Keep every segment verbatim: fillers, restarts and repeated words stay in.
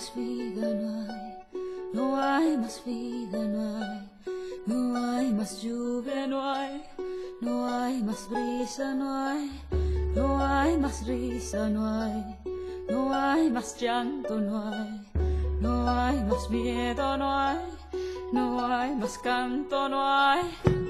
más vida, no hay, no hay más vida, no hay, no hay más lluvia, no hay, no hay más brisa, no hay, no hay más risa, no hay, no hay más llanto, no hay, no hay más miedo, no hay, no hay más canto, no hay.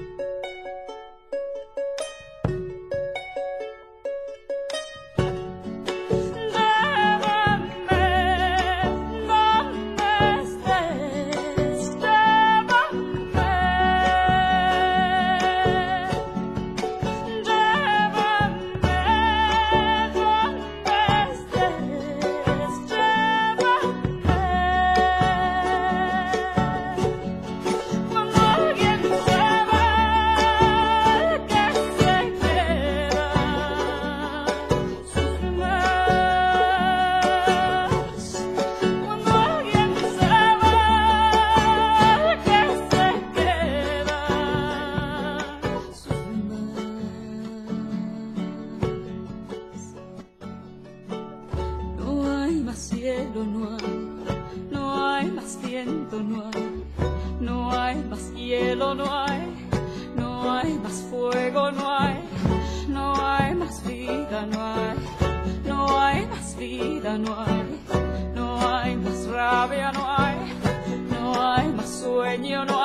Cielo no hay, no hay más viento, no hay, no hay más hielo, no hay, no hay más fuego, no hay, no hay más vida, no hay, no hay más vida, no hay, no hay más rabia, no hay, no hay más sueño, no hay.